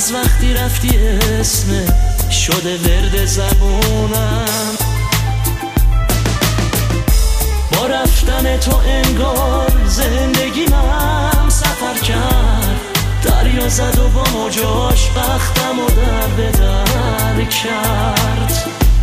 از وقتی رفتی اسم شده ورد زبونم. با رفتن تو انگار زندگیم سفر کرد، دریا زد و با موجاش بختم و در به در کرد.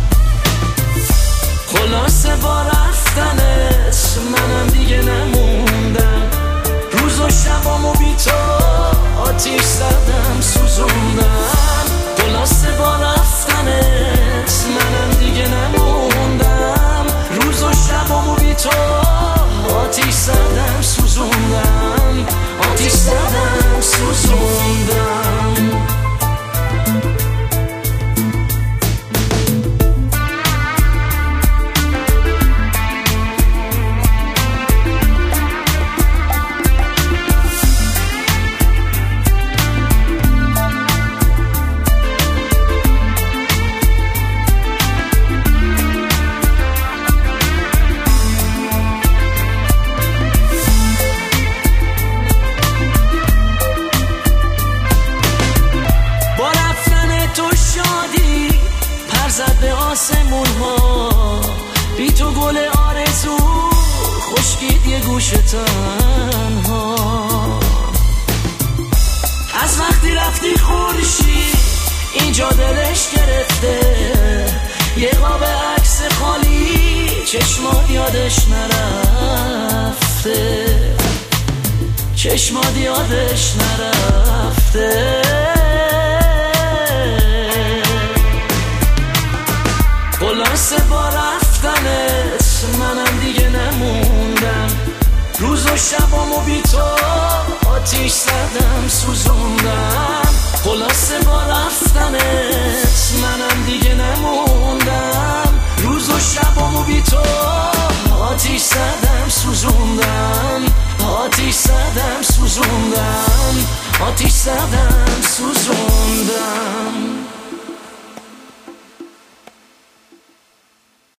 خلاصه با رفتنت منم دیگه نموندم، روز و شبامو بی تو آتیش زدم سوزوندم. خلاصه با رفتنت منم دیگه نموندم، روز و شبامو بی تو آتیش زدم سوزوندم، آتیش زدم سوزوندم. زد به آسمون ها بی تو گل آرزو خشکید یه گوش تنها. از وقتی رفتی خورشید اینجا دلش گرفته، یه قاب عکس خالی چشمات یادش نرفته، چشمات یادش نرفته. خلاصه با رفتنت منم دیگه نموندم، روز و شبامو بی تو آتیش زدم سوزوندم. خلاصه با رفتنت منم دیگه نموندم، روز و شبامو بی تو آتیش زدم